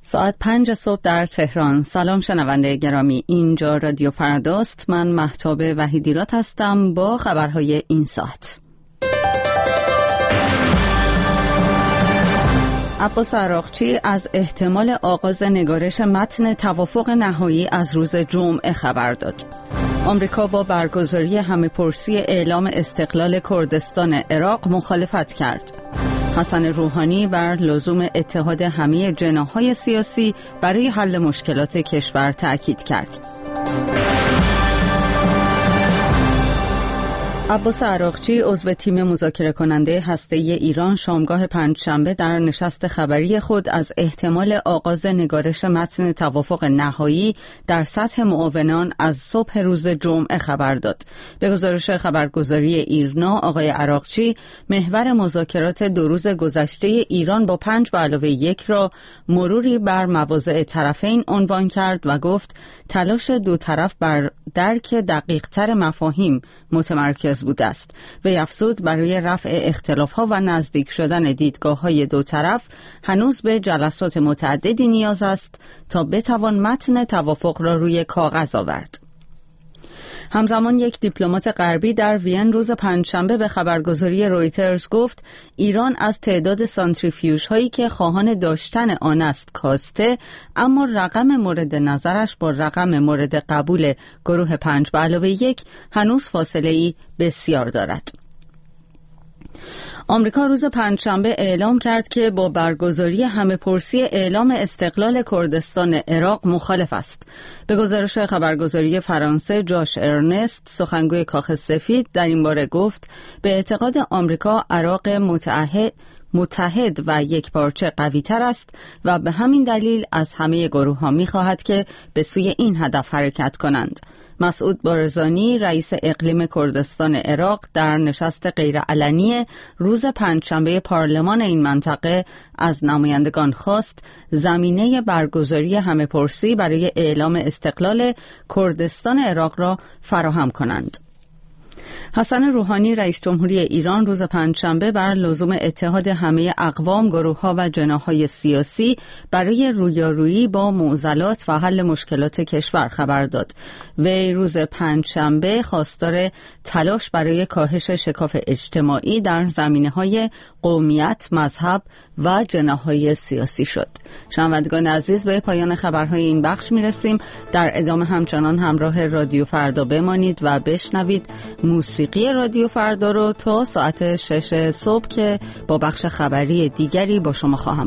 ساعت 5 صبح در تهران. سلام شنونده گرامی، اینجا رادیو فرداست. من مهتاب وحیدیرات هستم با خبرهای این ساعت. عباس عراقچی از احتمال آغاز نگارش متن توافق نهایی از روز جمعه خبر داد. آمریکا با برگزاری همه‌پرسی اعلام استقلال کردستان عراق مخالفت کرد. حسن روحانی بر لزوم اتحاد همه جناح‌های سیاسی برای حل مشکلات کشور تأکید کرد. عباس عراقچی عضو تیم مذاکره کننده هسته‌ای ایران شامگاه پنجشنبه در نشست خبری خود از احتمال آغاز نگارش متن توافق نهایی در سطح معاونان از صبح روز جمعه خبر داد. به گزارش خبرگزاری ایرنا، آقای عراقچی محور مذاکرات 2 روز گذشته ایران با 5+1 را مروری بر مواضع طرفین عنوان کرد و گفت تلاش دو طرف بر درک دقیق‌تر مفاهیم متمرکز بوده است. وی افزود برای رفع اختلاف‌ها و نزدیک شدن دیدگاه‌های دو طرف هنوز به جلسات متعددی نیاز است تا بتوان متن توافق را روی کاغذ آورد. همزمان یک دیپلمات غربی در وین روز پنجشنبه به خبرگزاری رویترز گفت ایران از تعداد سانتریفیوژ هایی که خواهان داشتن آن است کاسته، اما رقم مورد نظرش با رقم مورد قبول گروه 5+1 هنوز فاصله‌ای بسیار دارد. آمریکا روز پنجشنبه اعلام کرد که با برگزاری همه‌پرسی اعلام استقلال کردستان عراق مخالف است. به گزارش خبرگزاری فرانسه، جاش ارنست، سخنگوی کاخ سفید، در این باره گفت به اعتقاد آمریکا عراق متحد و یک پارچه قوی تر است و به همین دلیل از همه گروه ها می خواهد که به سوی این هدف حرکت کنند. مسعود بارزانی، رئیس اقلیم کردستان عراق، در نشست غیرعلنی روز پنجشنبه پارلمان این منطقه از نمایندگان خواست زمینه برگزاری همه‌پرسی برای اعلام استقلال کردستان عراق را فراهم کنند. حسن روحانی، رئیس جمهوری ایران، روز پنجشنبه بر لزوم اتحاد همه اقوام، گروه‌ها و جناح‌های سیاسی برای رویارویی با معضلات و حل مشکلات کشور خبر داد. وی روز پنجشنبه خواستار تلاش برای کاهش شکاف اجتماعی در زمینه‌های قومیت، مذهب و جناح‌های سیاسی شد. شنوندگان عزیز، به پایان خبرهای این بخش می‌رسیم. در ادامه همچنان همراه رادیو فردا بمانید و بشنوید موسیقی رادیو فردا رو تا ساعت 6 صبح که با بخش خبری دیگری با شما خواهم